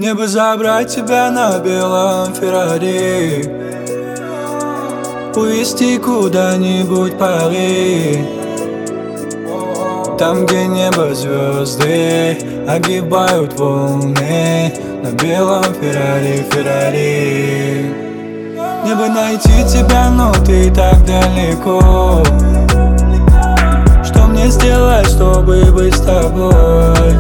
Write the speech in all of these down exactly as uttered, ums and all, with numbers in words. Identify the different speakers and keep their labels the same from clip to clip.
Speaker 1: Мне бы забрать тебя на белом Феррари, увезти куда-нибудь Пари, там, где небо звезды огибают волны. На белом Феррари, Феррари. Мне бы найти тебя, но ты так далеко. Что мне сделать, чтобы быть с тобой?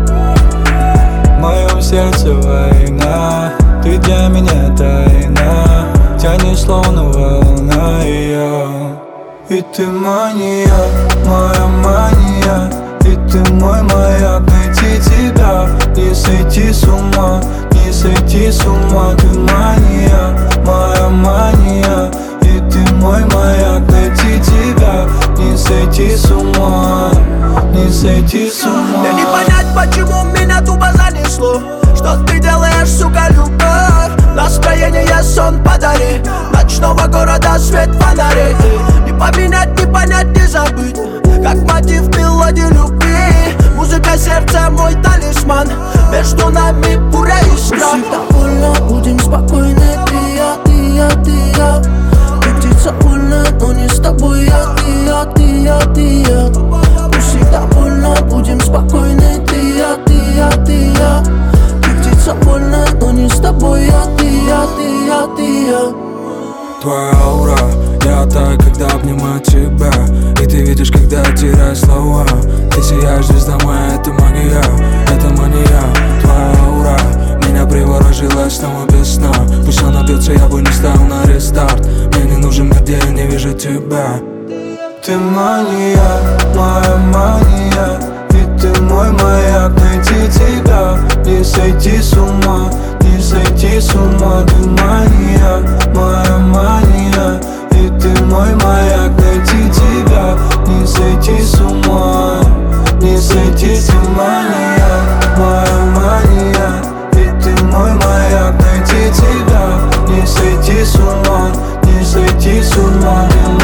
Speaker 1: В моем сердце война, ты для меня тайна, тянешь словно волна ее. И ты мания, моя мания, и ты мой маяк. Найти тебя, не сойти с ума, не сойти с ума. Ты мания, моя мания, и ты мой маяк. Найти тебя, не сойти с ума, не сойти с ума.
Speaker 2: Мне не понять, почему меня тупо занесло. Что ты делаешь, сука, любовь? Настроение сон подари, ночного города свет фонарей. Не поменять, не понять, не забыть, как мотив мелодии любви. Музыка сердца мой талисман, между нами буря и страх.
Speaker 3: Пусть всегда больно, будем спокойны. Ты я, ты я, ты я. Ты птица больно, но не с тобой я. Ты я, ты я, ты я. Пусть всегда больно, будем спокойны. Ты я, ты я, ты я. Ты птица больно, но не с тобой я. Ты я, ты я, ты я.
Speaker 4: Твоя аура, я так, когда обнимаю тебя. И ты видишь, когда теряю слова. Ты сияешь, звезда моя, это магия, это мания. Твоя аура меня приворожила снова без сна. Пусть она бьется, я бы не ставил на рестарт. Мне не нужен мир, где я не вижу тебя.
Speaker 1: Ты мания, моя мания, и ты мой маяк. Найти тебя, не сойти с ума, не сойти с ума. Ты мания, моя мания, и ты мой маяк. Найти тебя, не сойти с ума, не сойти с ума. Мания, моя мания, и ты мой маяк. Найти тебя, не сойти с ума, не сойти с ума.